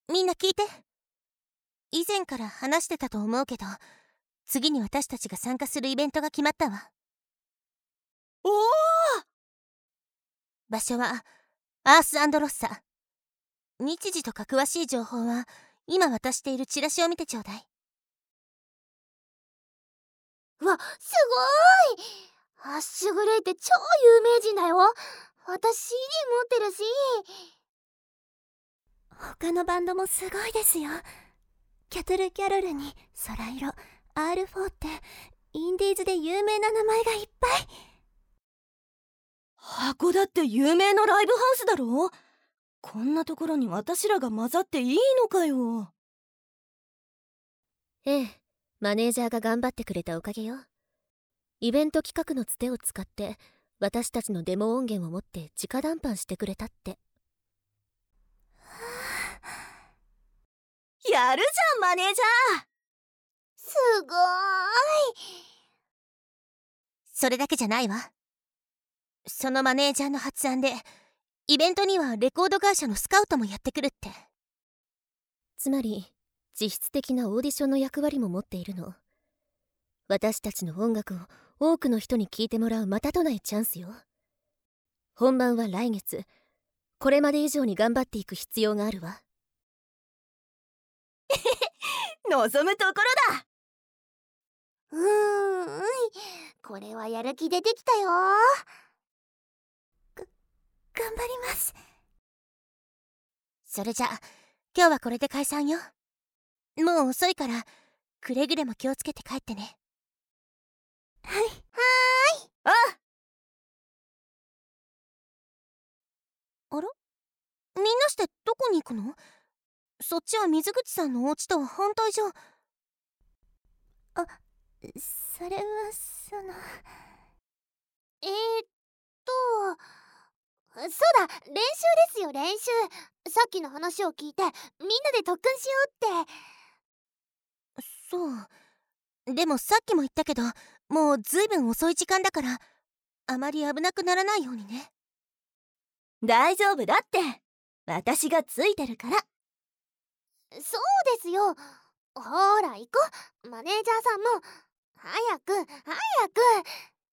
みんな聞いて。以前から話してたと思うけど、次に私たちが参加するイベントが決まったわ。 おお！ 場所はアース&ロッサ。日時とか詳しい情報は今渡しているチラシを見てちょうだい。 わ、すごーい。アッシュグレイって超有名人だよ。私 CD 持ってるし。 他のバンドもすごいですよ。キャトル・キャロルに空色、R4 ってインディーズで有名な名前がいっぱい。 箱だって有名なライブハウスだろ。こんなところに私らが混ざっていいのかよ。 ええ、マネージャーが頑張ってくれたおかげよ。イベント企画のつてを使って私たちのデモ音源を持って直談判してくれたって。 やるじゃんマネージャー。 すごーい。 それだけじゃないわ。そのマネージャーの発案でイベントにはレコード会社のスカウトもやってくるって。 つまり実質的なオーディションの役割も持っているの。私たちの音楽を多くの人に聴いてもらうまたとないチャンスよ。本番は来月。これまで以上に頑張っていく必要があるわ。 望むところだ。 これはやる気出てきたよ。 頑張ります。 それじゃ今日はこれで解散よ。もう遅いからくれぐれも気をつけて帰ってね。 はい。 ああら、みんなしてどこに行くの？そっちは水口さんのお家とは反対じゃ。 それはえーっそうだ、練習ですよ、練習。さっきの話を聞いてみんなで特訓しようって。 そうでもさっきも言ったけど、もうずいぶん遅い時間だからあまり危なくならないようにね。 大丈夫だって。私がついてるから。 そうですよ。ほら行こう。マネージャーさんも早く早く。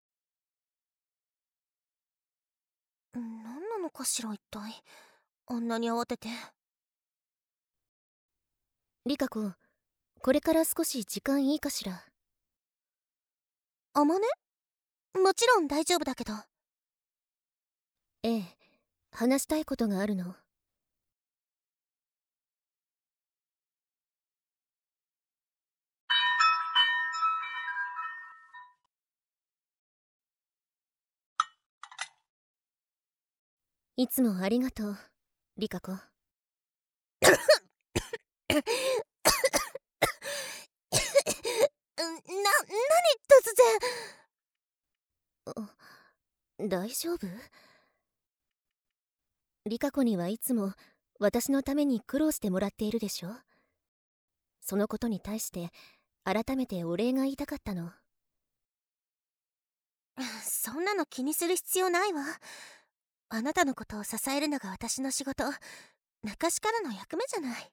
何なのかしら一体、あんなに慌てて。 リカ子、これから少し時間いいかしら。 あまね？もちろん大丈夫だけど。 ええ、話したいことがあるの。いつもありがとう、リカ子。 何突然。 大丈夫？リカ子にはいつも私のために苦労してもらっているでしょ。そのことに対して改めてお礼が言いたかったの。 そんなの気にする必要ないわ。あなたのことを支えるのが私の仕事。昔からの役目じゃない。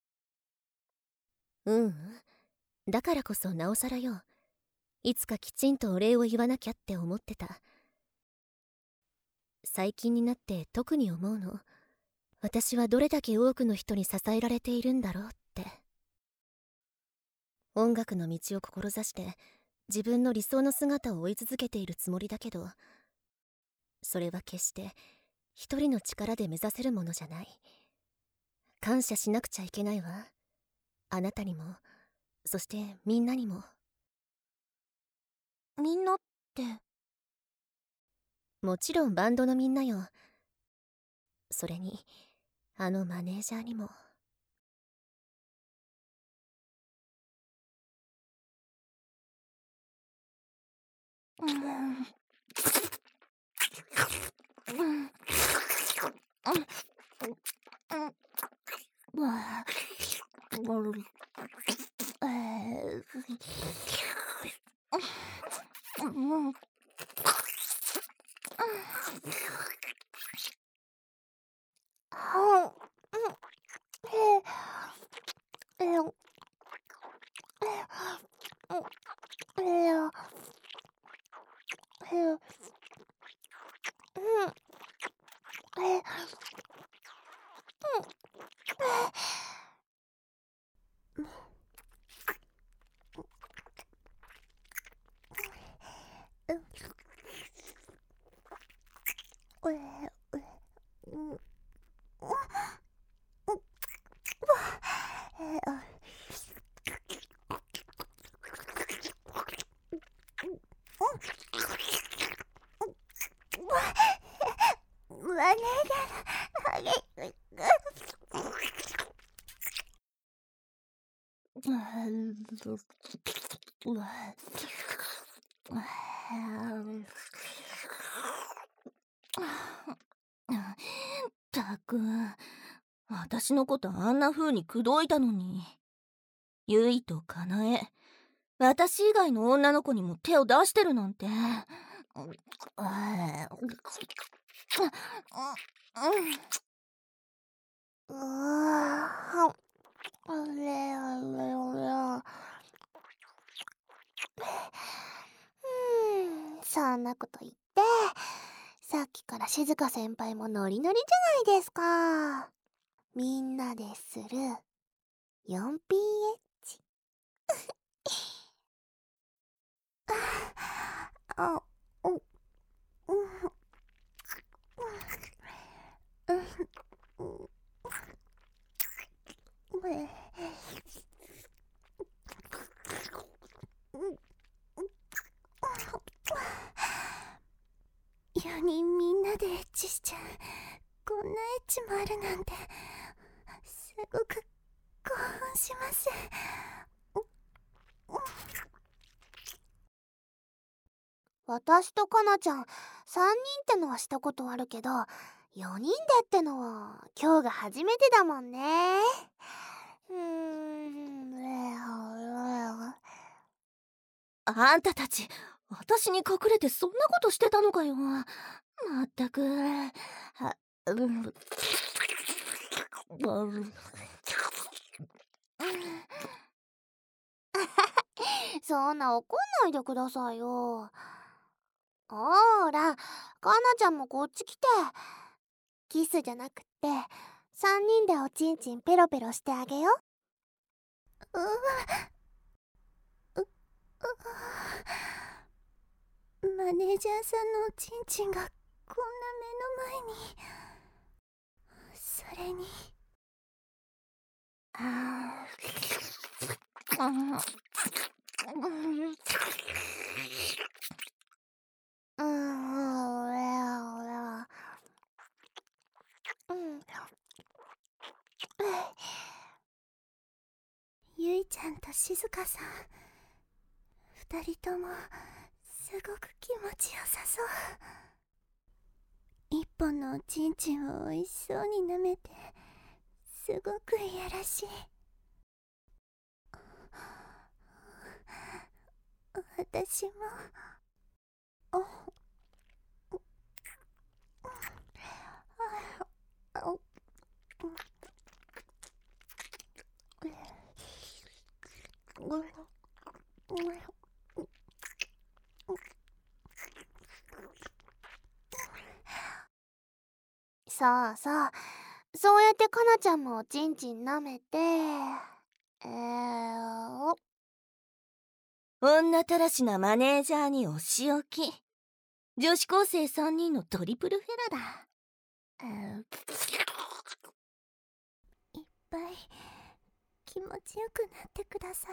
だからこそなおさらよ。いつかきちんとお礼を言わなきゃって思ってた。最近になって特に思うの。私はどれだけ多くの人に支えられているんだろうって。音楽の道を志して自分の理想の姿を追い続けているつもりだけど、それは決して一人の力で目指せるものじゃない。感謝しなくちゃいけないわ。あなたにも、そしてみんなにも。 みんなって？ もちろんバンドのみんなよ。それにあのマネージャーにも。 たく、私のことあんな風に口説いたのに。ゆいとかなえ、私以外の女の子にも手を出してるなんて。 そんなこと言って、さっきから静香先輩もノリノリじゃないですか。みんなでする 4PH。 4人みんなでエッチしちゃう。こんなエッチもあるなんてすごく興奮します。 私とかなちゃん3人ってのはしたことあるけど、4人でってのは今日が初めてだもんね。 あんたたち、私に隠れてそんなことしてたのかよ。まったく。 そんな怒んないでくださいよ。ほーら、かなちゃんもこっち来て。キスじゃなくって3人でおちんちんペロペロしてあげよ。 マネージャーさんのおちんちんがこんな目の前に。それにゆいちゃんと静香さん、2人ともすごく気持ちよさそう。一本のおちんちんを美味しそうに舐めて、すごくいやらしい。私もそうそう、そうやってかなちゃんもおちんちん舐めて、 女たらしなマネージャーにお仕置き。女子高生3人のトリプルフェラだ。 いっぱい気持ちよくなってください。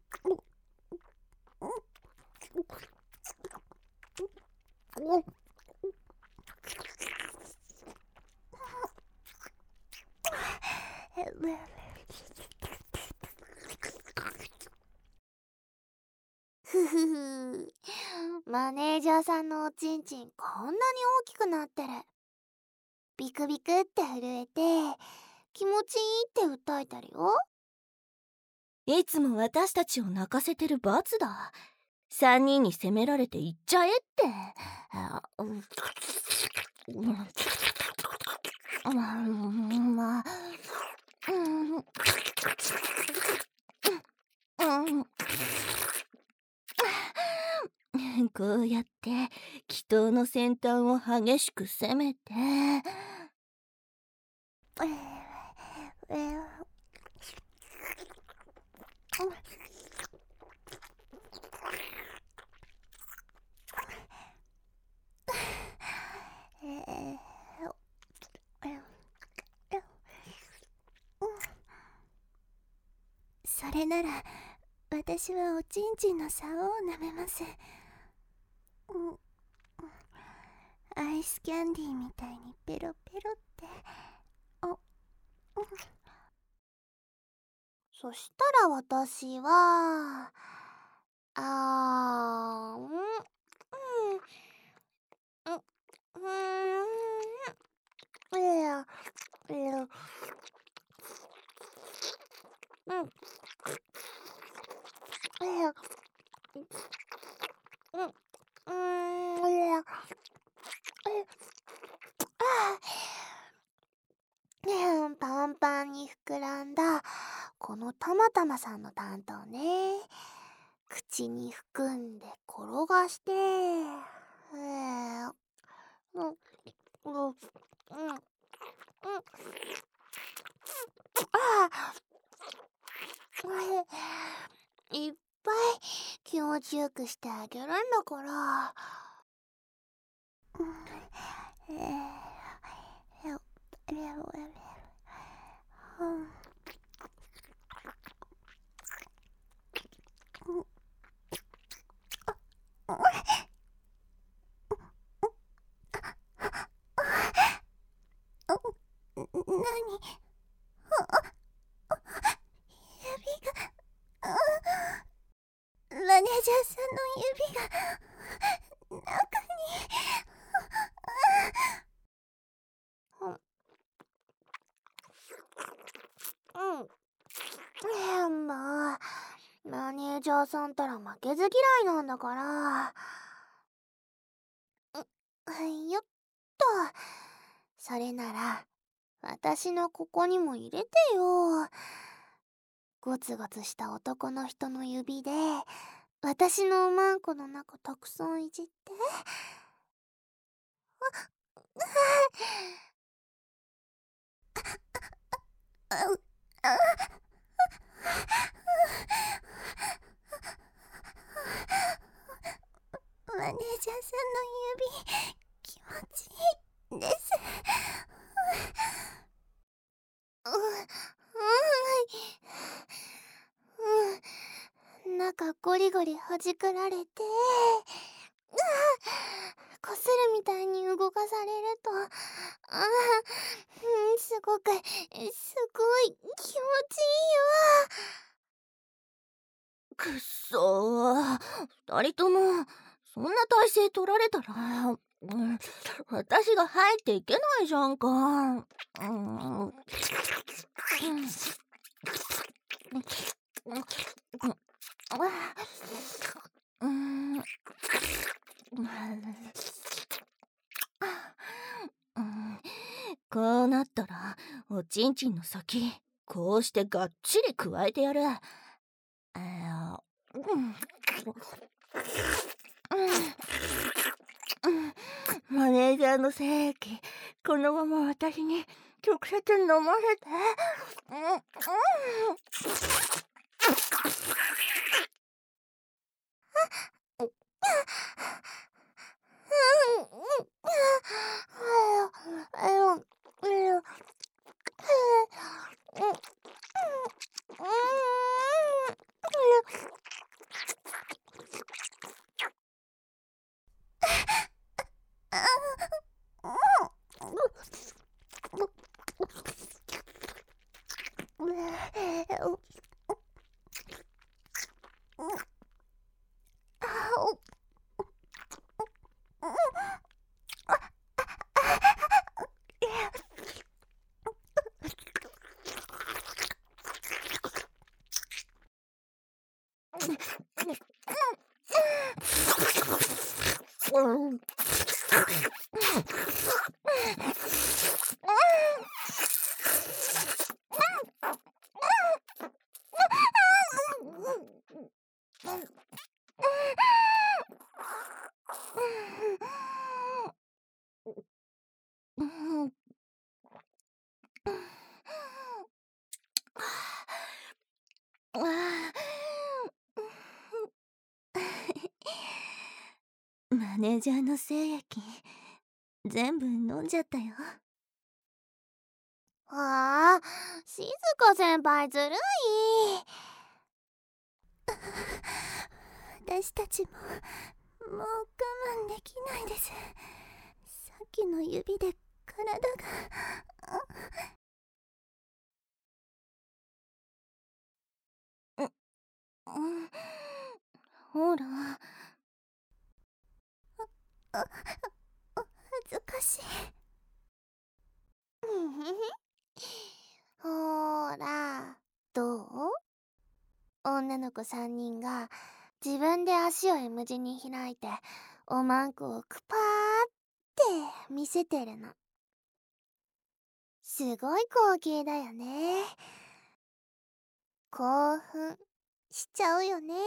ふふふ。マネージャーさんのおちんちんこんなに大きくなってる。ビクビクって震えて気持ちいいって訴えてるよ。 いつも私たちを泣かせてる罰だ。3人に責められて言っちゃえって。こうやって祈祷の先端を激しく攻めて。 それなら私はおちんちんの竿を舐めます。アイスキャンディーみたいにペロペロって。 そしたら私はパンパンに膨らんだこのたまたまさんの担当ね。口に含んで転がしていっぱい気持ちよくしてあげるんだから。 何？マネージャーさんの指が中もうマネージャーさんたら負けず嫌いなんだから。よっと。それなら私のここにも入れてよ。ゴツゴツした男の人の指で私のおまんこの中たくさんいじって。 マネージャーさんの指気持ちいいです。 中ゴリゴリほじくられてこするみたいに動かされるとすごい気持ちいいよ。 くっそー、2人ともそんな体勢取られたら、私が入っていけないじゃんか。こうなったらおちんちんの先こうしてがっちり加えてやる。マネージャーの精液このまま私に直接飲ませて。 マネージャーの精液全部飲んじゃったよ。 ああ、静香先輩ずるい。 私たちももう我慢できないです。さっきの指で体がほら、 恥ずかしい。 ほーら、どう？女の子3人が自分で足を M 字に開いておまんこをクパーって見せてるの。すごい光景だよね。興奮しちゃうよね。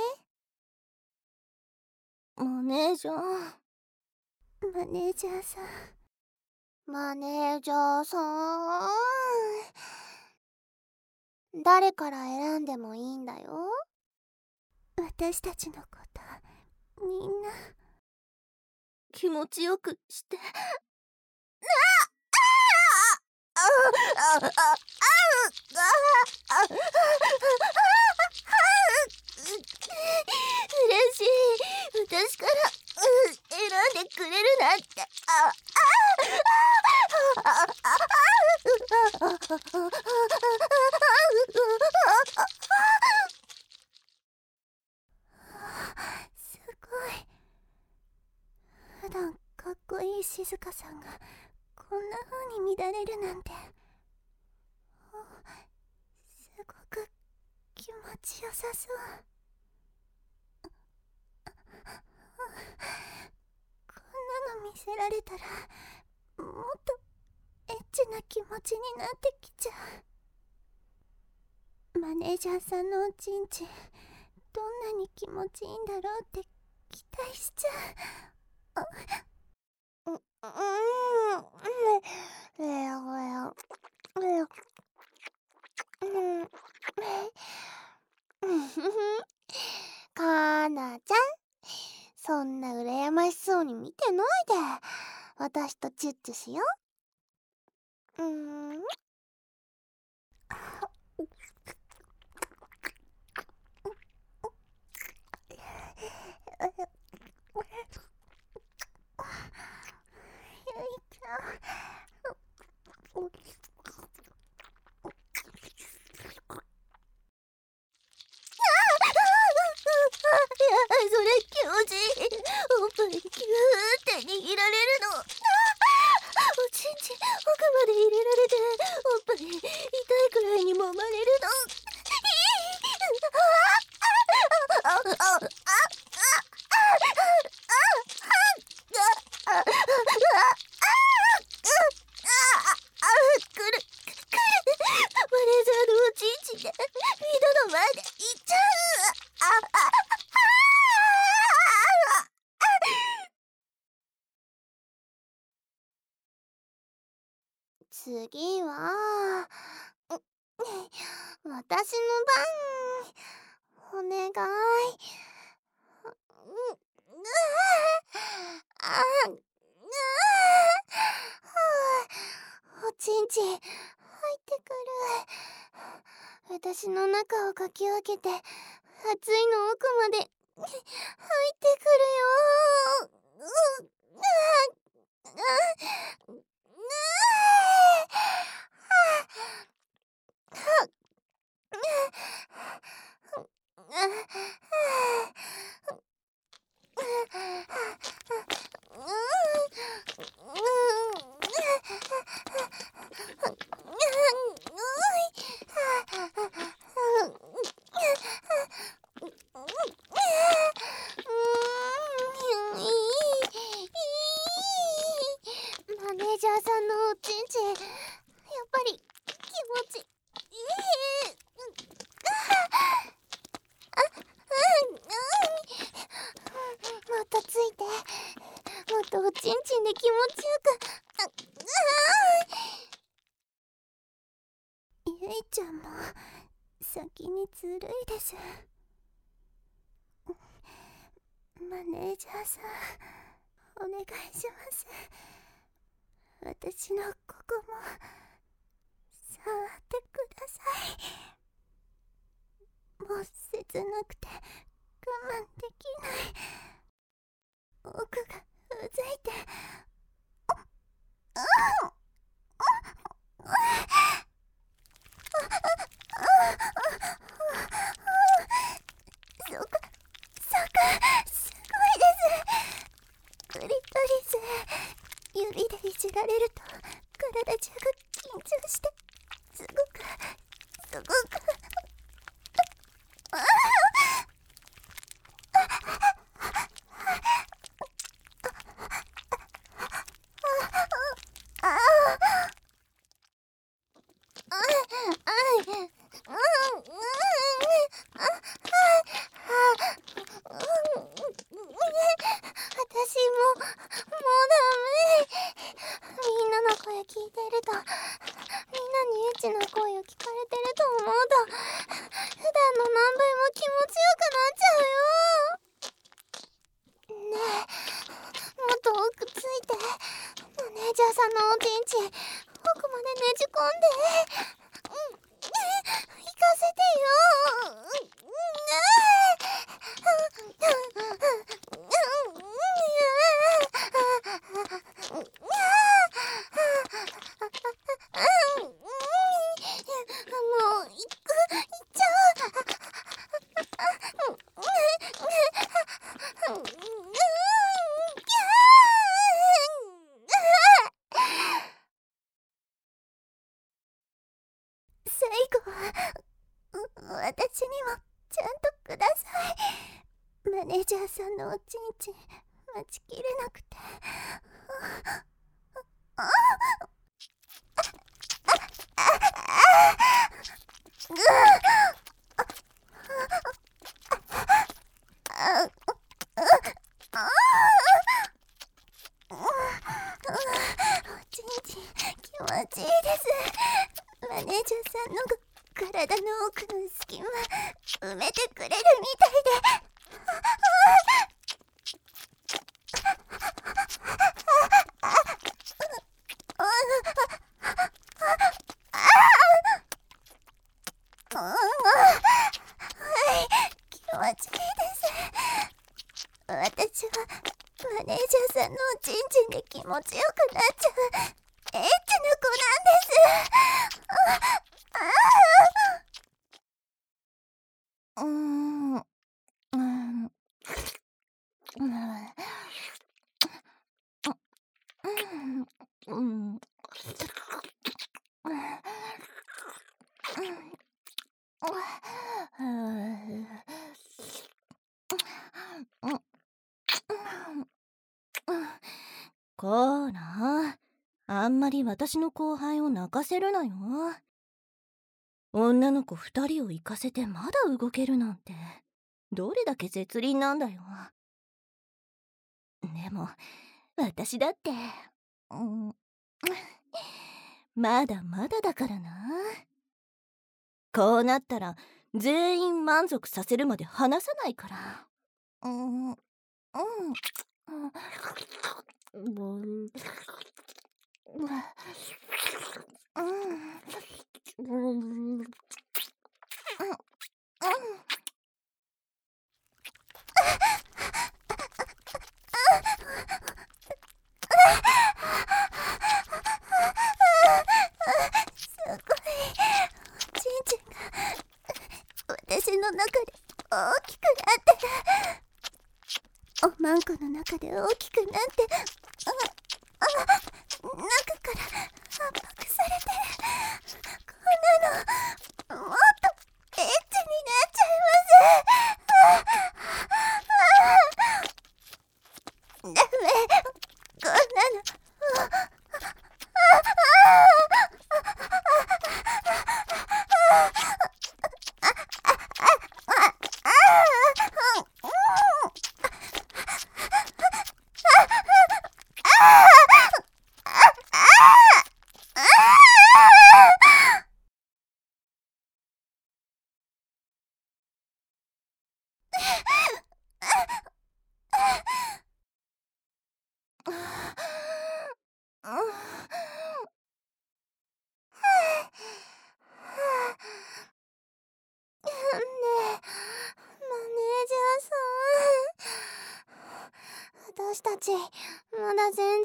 マネージャー。 マネージャーさん。 マネージャーさん。誰から選んでもいいんだよ。 私たちのことみんな気持ちよくして。嬉しい。私から選んでくれるなんて。 すごい。普段かっこいい静香さんがこんな風に乱れるなんて、すごく気持ちよさそう。こんなの見せられたらもっとエッチな気持ちになってきちゃう。マネージャーさんのおちんちんどんなに気持ちいいんだろうって期待しちゃう。 かなちゃん、そんな羨ましそうに見てないで私とチュッチュしよ。 それ気持ちいい。おっぱいギューって握られるの。おちんちん奥まで入れられて、おっぱい痛いくらいに揉まれるの。マネージャーのおちんちんでみんなの前で言っちゃう。 次は私の番。お願い。おちんちん入ってくる。私の中をかき分けて熱いの奥まで入ってくるよ。 気持ちよく。 ゆいちゃんも先にずるいです。マネージャーさん、お願いします。私のここも触ってください。もう切なくて我慢できない。奥がうずいて。すごいです。クリトリス、指でいじられると体中が緊張して、すごく聞いてると、みんなにエッチな声を聞かれてると思うと、普段の何倍も気持ちよくなっちゃうよ。ねえ、もっと奥ついて、マネージャーさんのおちんちん奥までねじ込んで、行かせてよ。最後は私にもちゃんとください。マネージャーさんのおちんちん待ちきれなくて。おちんちん気持ちいいです。マネージャーさんの体の奥の隙間埋めてくれるみたいで。はい、気持ちいいです。私はマネージャーさんのおちんちんで気持ちよくなっちゃうエッチな子なんです。 こーら、あんまり私の後輩を泣かせるなよ。女の子2人を行かせてまだ動けるなんて、どれだけ絶倫なんだよ。でも私だって、まだまだだからな。こうなったら全員満足させるまで離さないから。 私の中で大きくなってる。おまんこの中で大きくなって中から圧迫されてる。こんなのもっとエッチになっちゃいます。ダメ、こんなの私たちまだ全然足りないよ。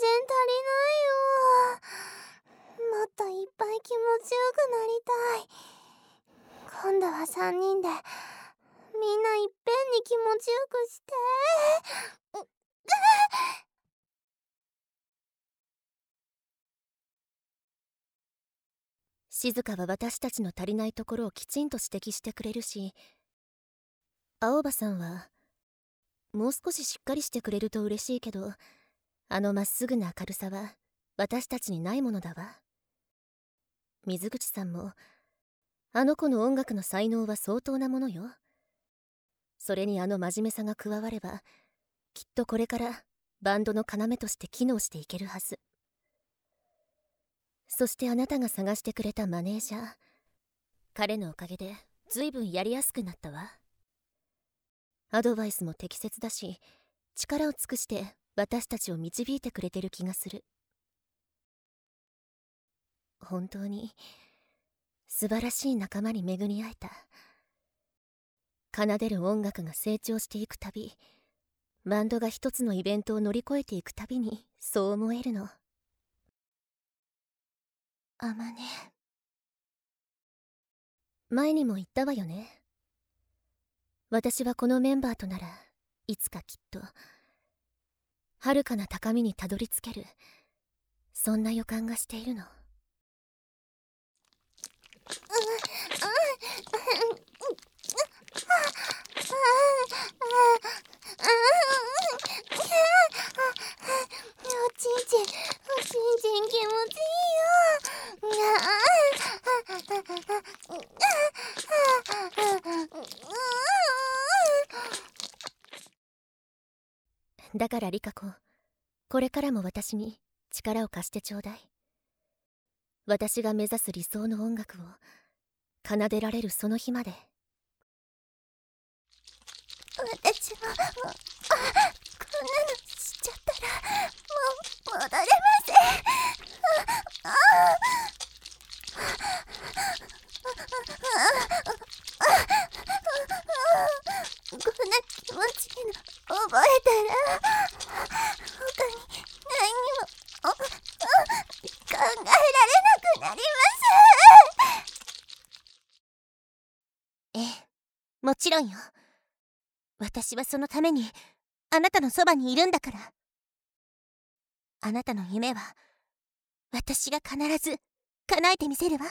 もっといっぱい気持ちよくなりたい。今度は3人でみんないっぺんに気持ちよくして。 静香は私たちの足りないところをきちんと指摘してくれるし、青葉さんはもう少ししっかりしてくれると嬉しいけど、あのまっすぐな明るさは私たちにないものだわ。水口さんもあの子の音楽の才能は相当なものよ。それにあの真面目さが加われば、きっとこれからバンドの要として機能していけるはず。そしてあなたが探してくれたマネージャー、彼のおかげでずいぶんやりやすくなったわ。アドバイスも適切だし、力を尽くして私たちを導いてくれてる気がする。本当に素晴らしい仲間に巡り会えた。奏でる音楽が成長していくたび、バンドが一つのイベントを乗り越えていくたびにそう思えるの。 あまね、 前にも言ったわよね。私はこのメンバーとならいつかきっと遥かな高みにたどり着ける、そんな予感がしているの。 おちんちん気持ちいいよ。 だからリカ子、これからも私に力を貸してちょうだい。私が目指す理想の音楽を奏でられるその日まで。 私もこんなのしちゃったらもう戻れません。こんな気持ちいいの覚えたら他に何にも考えられなくなります。 ええ、もちろんよ。私はそのためにあなたのそばにいるんだから。あなたの夢は私が必ず叶えてみせるわ。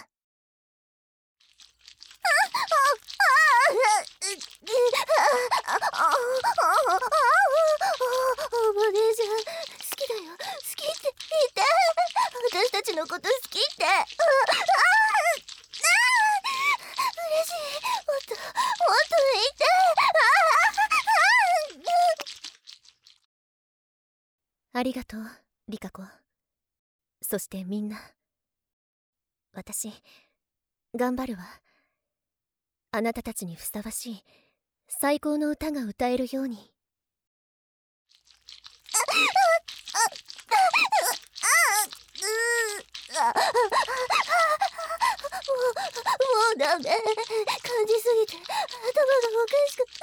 お姉ちゃん好きだよ、好きって言って、私たちのこと好きって。嬉しい、もっと言って。 ありがとうリカ子。そしてみんな、私頑張るわ。あなたたちにふさわしい最高の歌が歌えるように。 もうダメ、感じすぎて頭がおかしく。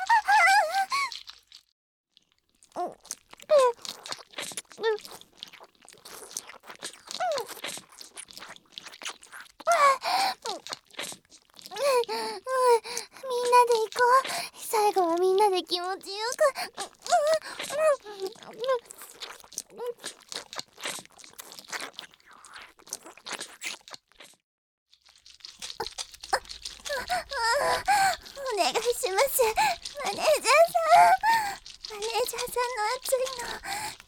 みんなで行こう。最後はみんなで気持ちよく。お願いします、マネージャーさん。マネージャーさんの熱いの